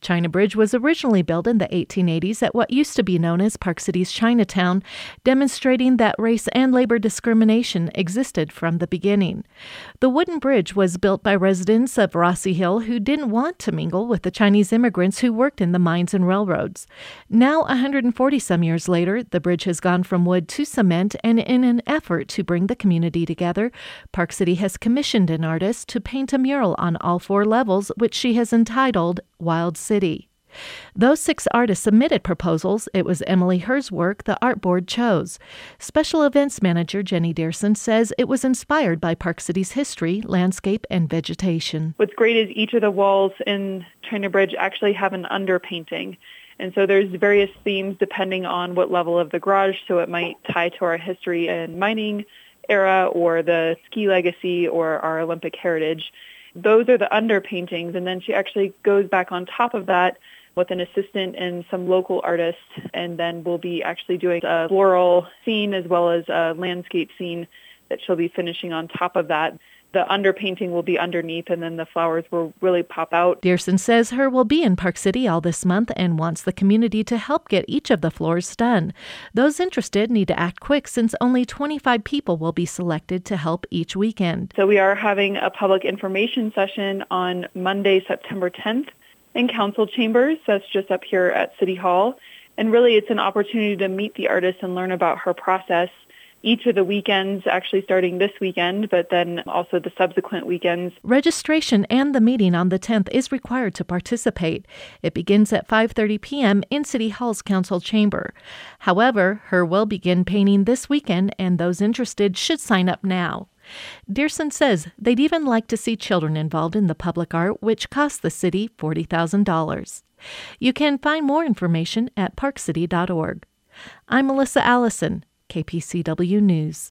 China Bridge was originally built in the 1880s at what used to be known as Park City's Chinatown, demonstrating that race and labor discrimination existed from the beginning. The wooden bridge was built by residents of Rossi Hill who didn't want to mingle with the Chinese immigrants who worked in the mines and railroads. Now, 140-some years later, the bridge has gone from wood to cement, and in an effort to bring the community together, Park City has commissioned an artist to paint a mural on all 4 levels, which she has entitled Wild City. Those 6 artists submitted proposals. It was Emily Herr's work the art board chose. Special events manager Jenny Dearson says it was inspired by Park City's history, landscape, and vegetation. What's great is each of the walls in China Bridge actually have an underpainting. And so there's various themes depending on what level of the garage. So it might tie to our history and mining era or the ski legacy or our Olympic heritage. Those are the underpaintings. And then she actually goes back on top of that with an assistant and some local artists. And then we'll be actually doing a floral scene as well as a landscape scene that she'll be finishing on top of that. The underpainting will be underneath, and then the flowers will really pop out. Dearson says Herr will be in Park City all this month and wants the community to help get each of the floors done. Those interested need to act quick since only 25 people will be selected to help each weekend. So we are having a public information session on Monday, September 10th in council chambers. That's just up here at City Hall. And really it's an opportunity to meet the artist and learn about her process. Each of the weekends, actually starting this weekend, but then also the subsequent weekends. Registration and the meeting on the 10th is required to participate. It begins at 5:30 p.m. in City Hall's council chamber. However, Herr will begin painting this weekend, and those interested should sign up now. Dearson says they'd even like to see children involved in the public art, which costs the city $40,000. You can find more information at parkcity.org. I'm Melissa Allison, KPCW News.